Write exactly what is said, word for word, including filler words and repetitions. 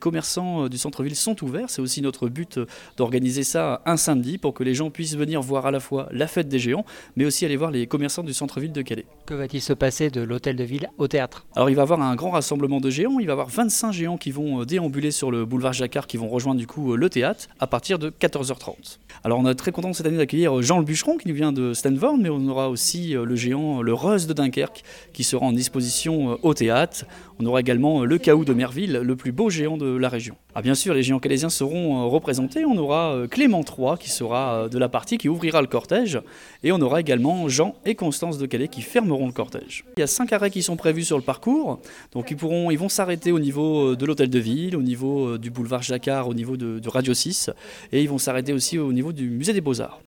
commerçants du centre-ville sont ouverts. C'est aussi notre but d'organiser ça un samedi pour que les gens puissent venir voir à la fois la fête des géants, mais aussi aller voir les commerçants du centre-ville de Calais. Que va-t-il se passer de l'hôtel de ville au théâtre ? Alors il va y avoir un grand rassemblement de géants, il va y avoir vingt-cinq géants qui vont déambuler sur le boulevard Jacquard, qui vont rejoindre du coup le théâtre à partir de quatorze heures trente. Alors on est très content cette année d'accueillir Jean le Bûcheron qui nous vient de Stanford, mais on aura aussi le géant, le Reus de Dunkerque, qui sera en disposition au théâtre. On aura également le Chaos de Merville, le plus beau géant de la région. Ah, bien sûr, les géants calaisiens seront représentés. On aura Clément trois qui sera de la partie, qui ouvrira le cortège. Et on aura également Jean et Constance de Calais qui fermeront le cortège. Il y a cinq arrêts qui sont prévus sur le parcours. Donc ils, pourront, ils vont s'arrêter au niveau de l'hôtel de ville, au niveau du boulevard Jacquard, au niveau de, de Radio six. Et ils vont s'arrêter aussi au niveau du musée des Beaux-Arts.